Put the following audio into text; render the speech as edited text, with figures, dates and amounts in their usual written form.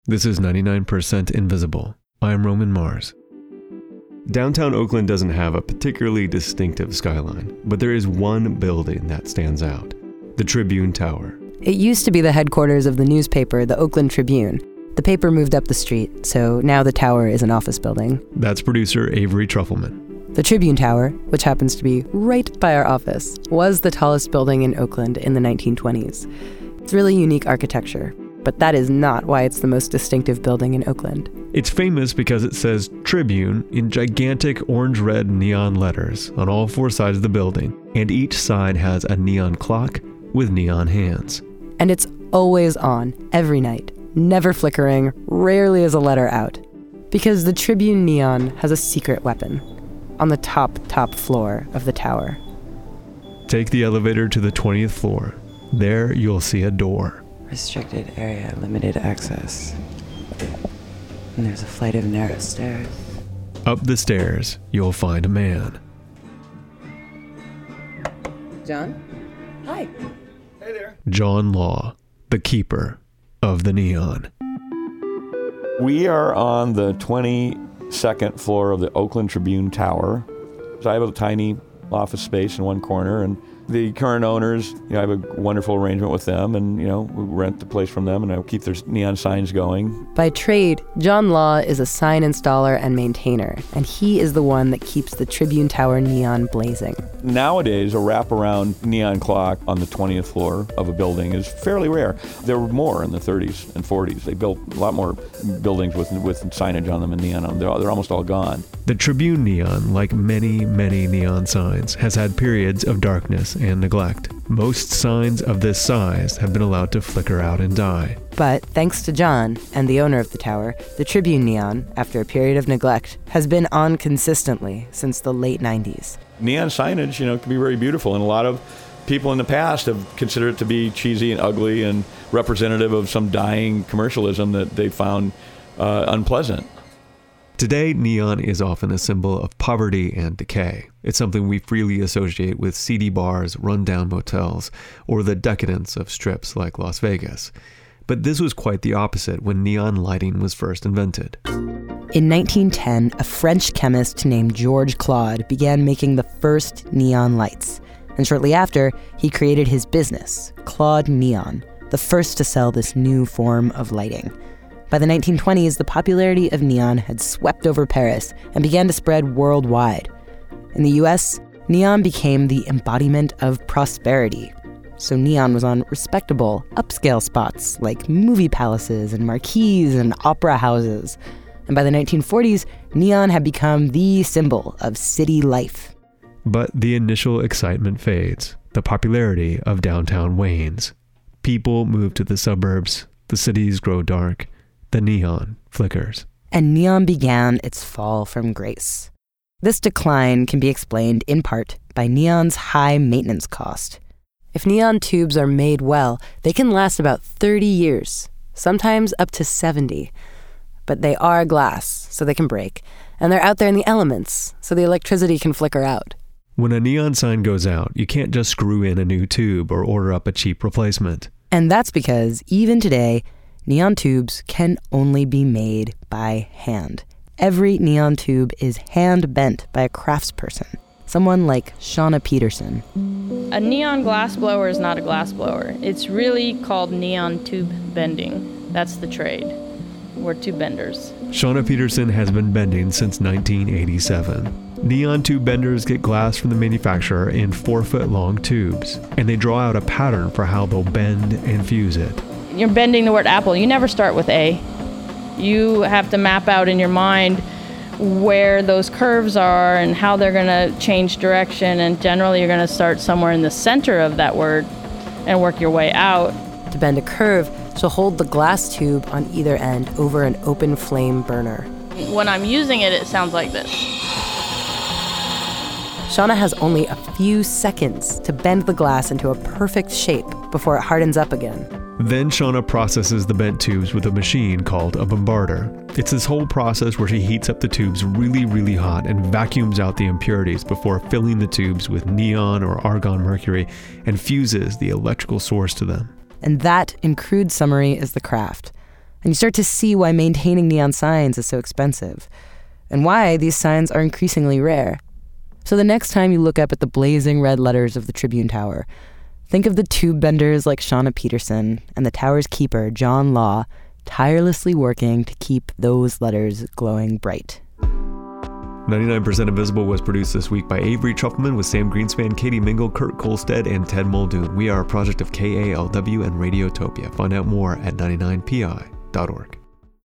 This is 99% Invisible. I'm Roman Mars. Downtown Oakland doesn't have a particularly distinctive skyline, but there is one building that stands out: the Tribune Tower. It used to be the headquarters of the newspaper, the Oakland Tribune. The paper moved up the street, so now the tower is an office building. That's producer Avery Trufelman. The Tribune Tower, which happens to be right by our office, was the tallest building in Oakland in the 1920s. It's really unique architecture, but that is not why it's the most distinctive building in Oakland. It's famous because it says Tribune in gigantic orange-red neon letters on all four sides of the building, and each side has a neon clock with neon hands. And it's always on, every night, never flickering, rarely is a letter out. Because the Tribune neon has a secret weapon on the top floor of the tower. Take the elevator to the 20th floor. There you'll see a door. Restricted area, limited access. And there's a flight of narrow stairs. Up the stairs, you'll find a man. John? Hi. Hey there. John Law, the keeper of the neon. We are on the 22nd floor of the Oakland Tribune Tower. So I have a tiny office space in one corner, and the current owners, I have a wonderful arrangement with them, and, we rent the place from them, and I keep their neon signs going. By trade, John Law is a sign installer and maintainer, and he is the one that keeps the Tribune Tower neon blazing. Nowadays, a wraparound neon clock on the 20th floor of a building is fairly rare. There were more in the 30s and 40s. They built a lot more buildings with signage on them and neon on them. They're almost all gone. The Tribune neon, like many, many neon signs, has had periods of darkness and neglect. Most signs of this size have been allowed to flicker out and die. But thanks to John and the owner of the tower, the Tribune neon, after a period of neglect, has been on consistently since the late 90s. Neon signage, can be very beautiful, and a lot of people in the past have considered it to be cheesy and ugly and representative of some dying commercialism that they found unpleasant. Today, neon is often a symbol of poverty and decay. It's something we freely associate with seedy bars, rundown motels, or the decadence of strips like Las Vegas. But this was quite the opposite when neon lighting was first invented. In 1910, a French chemist named Georges Claude began making the first neon lights. And shortly after, he created his business, Claude Neon, the first to sell this new form of lighting. By the 1920s, the popularity of neon had swept over Paris and began to spread worldwide. In the US, neon became the embodiment of prosperity. So neon was on respectable, upscale spots like movie palaces and marquees and opera houses. And by the 1940s, neon had become the symbol of city life. But the initial excitement fades. The popularity of downtown wanes. People move to the suburbs. The cities grow dark. The neon flickers. And neon began its fall from grace. This decline can be explained in part by neon's high maintenance cost. If neon tubes are made well, they can last about 30 years, sometimes up to 70. But they are glass, so they can break, and they're out there in the elements, so the electricity can flicker out. When a neon sign goes out, you can't just screw in a new tube or order up a cheap replacement. And that's because, even today, neon tubes can only be made by hand. Every neon tube is hand-bent by a craftsperson, someone like Shauna Peterson. A neon glass blower is not a glass blower. It's really called neon tube bending. That's the trade. We're tube benders. Shauna Peterson has been bending since 1987. Neon tube benders get glass from the manufacturer in 4-foot-long tubes, and they draw out a pattern for how they'll bend and fuse it. You're bending the word apple. You never start with A. You have to map out in your mind where those curves are and how they're going to change direction, and generally you're going to start somewhere in the center of that word and work your way out. To bend a curve, she'll hold the glass tube on either end over an open flame burner. When I'm using it, it sounds like this. Shauna has only a few seconds to bend the glass into a perfect shape before it hardens up again. Then Shauna processes the bent tubes with a machine called a bombarder. It's this whole process where she heats up the tubes really, really hot and vacuums out the impurities before filling the tubes with neon or argon mercury and fuses the electrical source to them. And that, in crude summary, is the craft. And you start to see why maintaining neon signs is so expensive, and why these signs are increasingly rare. So the next time you look up at the blazing red letters of the Tribune Tower, think of the tube benders like Shauna Peterson and the tower's keeper, John Law, tirelessly working to keep those letters glowing bright. 99% Invisible was produced this week by Avery Trufelman with Sam Greenspan, Katie Mingle, Kurt Kolstad, and Ted Muldoon. We are a project of KALW and Radiotopia. Find out more at 99pi.org.